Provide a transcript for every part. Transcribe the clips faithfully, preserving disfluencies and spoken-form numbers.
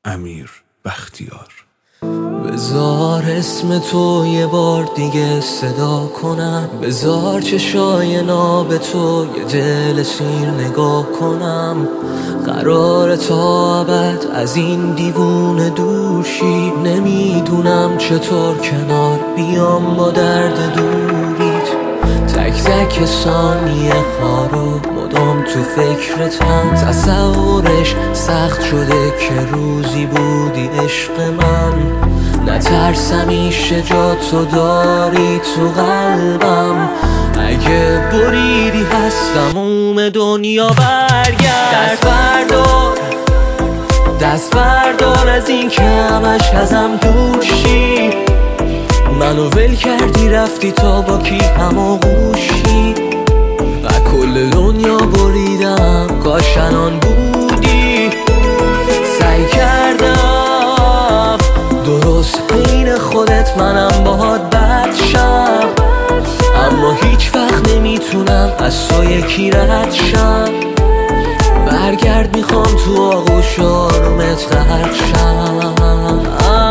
امیر بختیار. بذار اسم تو یه بار دیگه صدا کنم، بذار چشای ناب تو یه دل سیر نگاه کنم. قرار تا ابد از این دیوونه دورشی، نمیدونم چطور کنار بیام با درد دوریت. تک تک ثانیه ها رو مدام تو فکرتم، تصورش سخت شده که روزی بودی عشق من. نترسم ایشه جا تو داری تو قلبم، اگه بریدی هستم اوم دنیا برگرد. دست بردار دست بردار از این که همش ازم دور شی، منو ول کردی رفتی تا با کی هماغوشی. و کل دنیا بریدم کاش الان بودی. سعی کردم درست بین خودت منم باهات بد شم، اما هیچ وقت نمیتونم از تو یکی رد شم. برگرد میخوام تو آغوش آرومت غرق شم.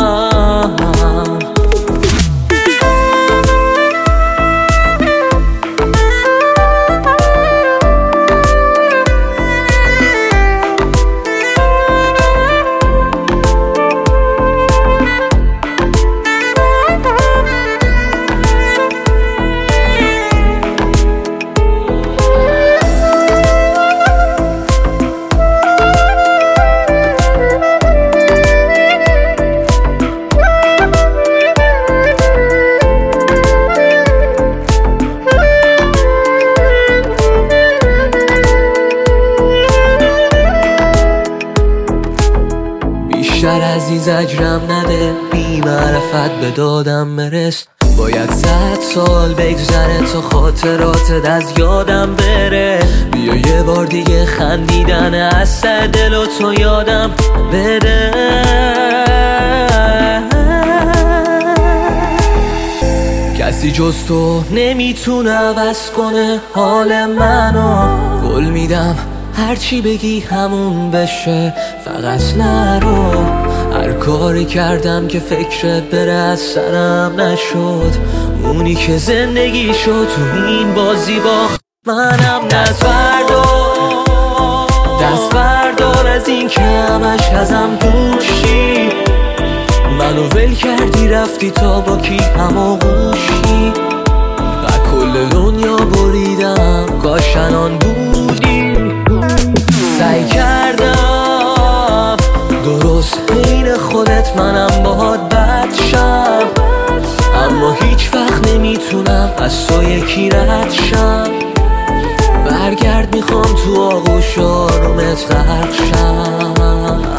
بیشتر از این زجرم نده، بی معرفت به دادم برس. باید صد سال بگذره تا خاطراتت از یادم بره. بیا یه بار دیگه خندیدن از سر دل و تو یادم بده. کسی جز تو نمیتونه عوض کنه حال منو. قول میدم هرچی بگی همون بشه، فقط نرو. هر کاری کردم که فکرت بره از سرم نشد، اونی که زندگی شد تو این بازی باخت منم. دست بردار دست بردار از این که همش ازم دور شی، منو ول کردی رفتی تا با کی هماغوشی. و کل دنیا بریدم کاش الان بودی. سعی کردم درست بین خودت منم باهات بد شم، اما هیچ وقت نمیتونم از تو یکی رد شم. برگرد میخوام تو آغوش آرومت غرق شم.